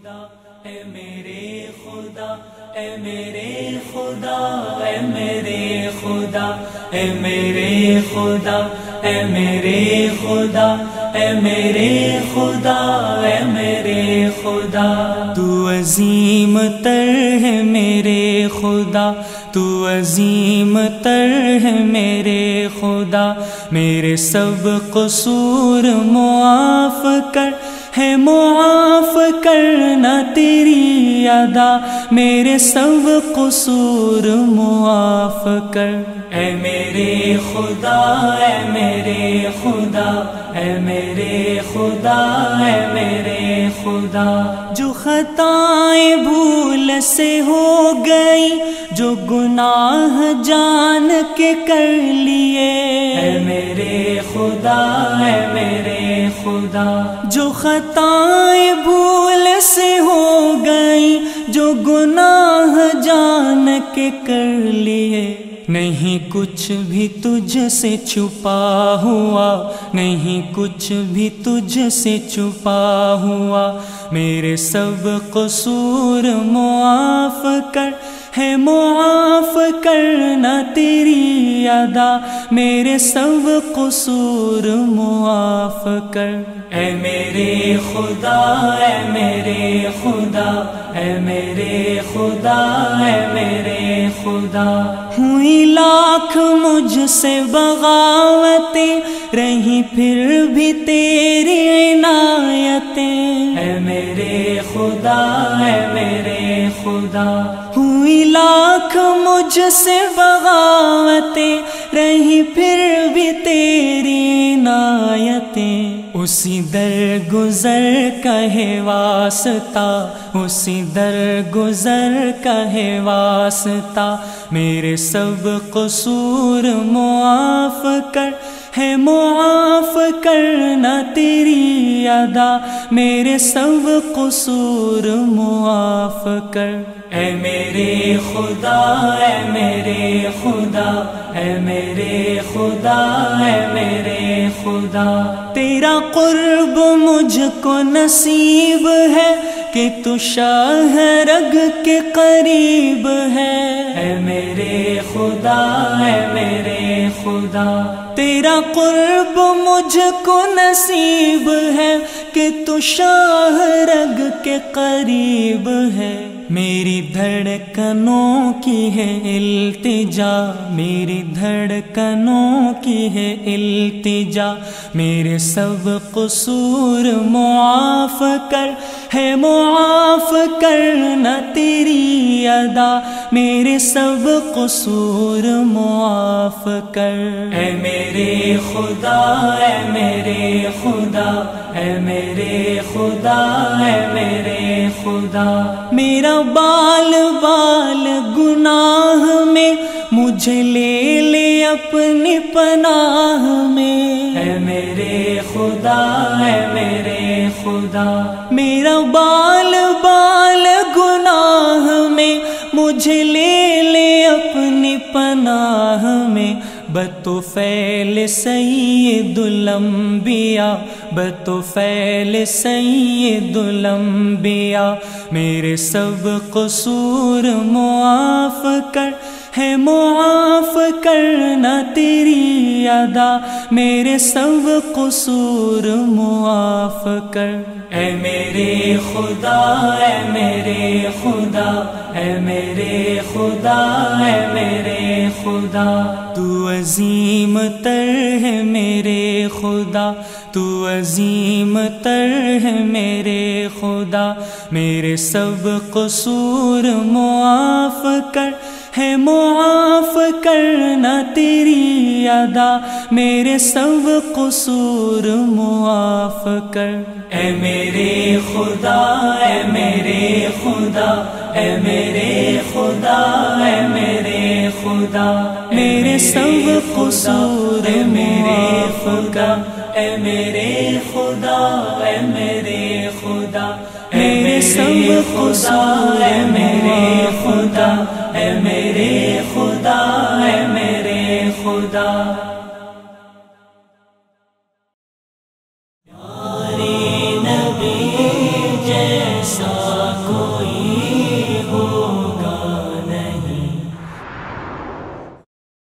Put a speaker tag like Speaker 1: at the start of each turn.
Speaker 1: خدا اے میرے خدا اے میرے خدا اے میرے خدا اے میرے خدا اے میرے خدا اے میرے خدا اے میرے خدا تو عظیم تر ہے میرے خدا تو عظیم تر ہے میرے خدا میرے سب قصور معاف کر ہے معاف کرنا تیری ادا میرے سب قصور معاف کر اے میرے خدا اے میرے خدا اے میرے خدا اے میرے خدا جو خطائیں بھول سے ہو گئی جو گناہ جان کے کر لیے اے میرے خدا اے میرے خدا جو خطائیں بھول سے ہو گئی جو گناہ جان کے کر لیے نہیں کچھ بھی تجھ سے چھپا ہوا نہیں کچھ بھی تجھ سے چھپا ہوا میرے سب قصور معاف کر ہے معاف کرنا تیری ادا میرے سب قصور معاف کر اے میرے خدا اے میرے خدا اے میرے خدا اے میرے خدا ہوئی لاکھ مجھ سے بغاوتیں رہی پھر بھی تیری عنایتیں اے میرے خدا اے میرے خدا ہوئی لاکھ مجھ سے بغاوتیں رہی پھر بھی تیری عنایتیں اسی در گزر کا ہے واسطہ اسی در گزر کا ہے واسطہ میرے سب قصور معاف کر ہے معاف کرنا تیری ادا میرے سب قصور معاف کر اے میرے خدا اے میرے خدا اے میرے خدا اے میرے خدا تیرا قرب مجھ کو نصیب ہے کہ تو شاہ رگ کے قریب ہے اے میرے خدا اے میرے خدا تیرا قرب مجھ کو نصیب ہے کہ تو شاہ رگ کے قریب ہے میری دھڑکنوں کی ہے التجا میری دھڑکنوں کی ہے التجا میرے سب قصور معاف کر ہے معاف کرنا تیری ادا میرے سب قصور معاف کر اے میرے خدا اے میرے خدا اے میرے خدا اے میرے خدا میرا بال بال گناہ میں مجھے لے لے اپنی پناہ میں اے میرے خدا اے میرے خدا میرا بال بال گناہ میں مجھے لے لے اپنی پناہ میں بطفیل سید الانبیاء بطفیل سید الانبیاء میرے سب قصور معاف کر ہے معاف کرنا تیری ادا میرے سب قصور معاف کر اے میرے خدا اے میرے خدا اے میرے خدا اے میرے خدا تو عظیم تر ہے میرے خدا تو عظیم تر ہے میرے خدا میرے سب قصور معاف کر ہے معاف کرنا تیری ادا میرے سب قصور معاف کر اے میرے خدا اے میرے خدا اے میرے خدا اے میرے خدا میرے سب قصور میرے خدا اے میرے خدا اے میرے خدا میرے سب قصور اے میرے خدا